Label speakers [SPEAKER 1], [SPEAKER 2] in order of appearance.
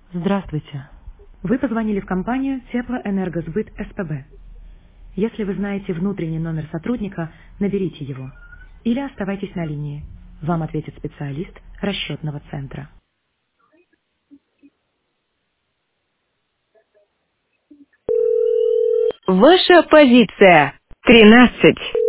[SPEAKER 1] Здравствуйте. Вы позвонили в компанию Теплоэнергосбыт СПБ. Если вы знаете внутренний номер сотрудника, наберите его. Или оставайтесь на линии. Вам ответит специалист расчетного центра.
[SPEAKER 2] Ваша позиция 13.